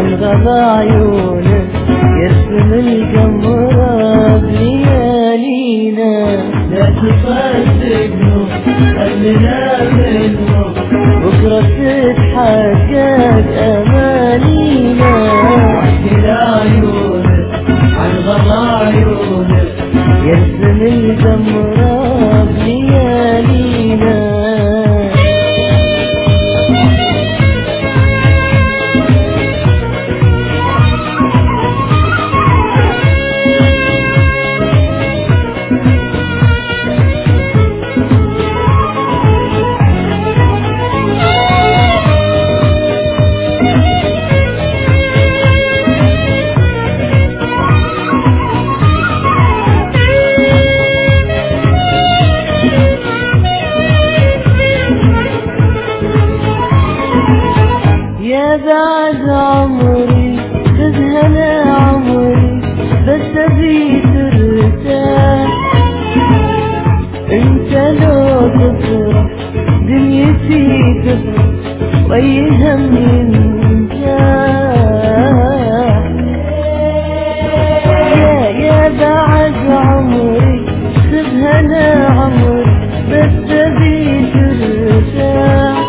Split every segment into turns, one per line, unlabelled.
عن غضا عيونه يرسم القمر بليالينا.
لا تصدقهم خلنا منهم
بكرة تتحقق أمانينا.
واحكي لعيونك عن غضا عيونك
يرسم القمر بليالينا. يا بعد عمري تذهل عمري بس أبي ترتاح. انت لو تفرح دنيتي تفرح واي هم ينجاح. يا بعد عمري تذهل عمري بس أبي ترتاح.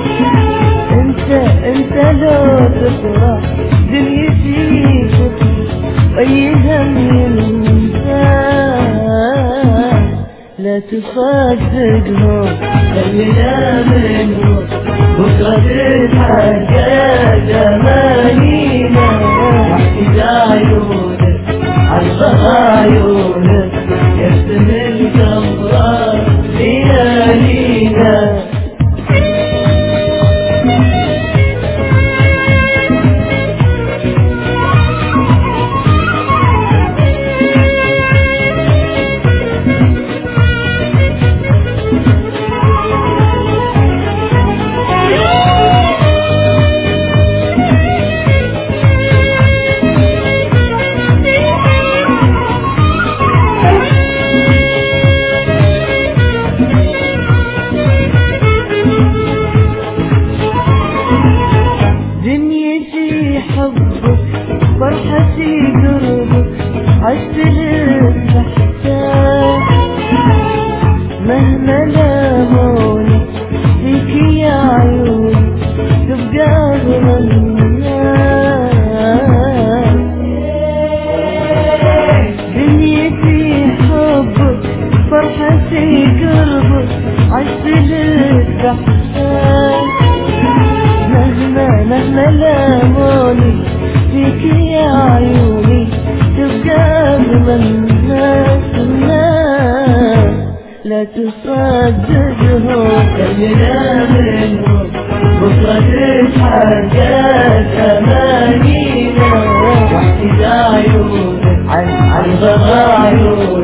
انت لو تفرح دنيتي تفرح واي هم ينساح. لا تصدقهم
خلنا منهم بكرة تتحقق أمانينا. واحكي لعيونك عن غضا عيونك يرسم القمر ليالينا.
دنيتي حبك فرحتي قربك عشت لك بحتاج. مهما لاموني فيك يا عيوني تبقى أغلى الناس. دنيتي حبك فرحتي قربك عشت لك بحتاج. مهما لاموني فيك يا عيوني تبقى أغلى الناس. لا تصدقهم
خلنا منهم بكرة تتحقق أمانينا. واحكي لعيونك عن غضا عيونك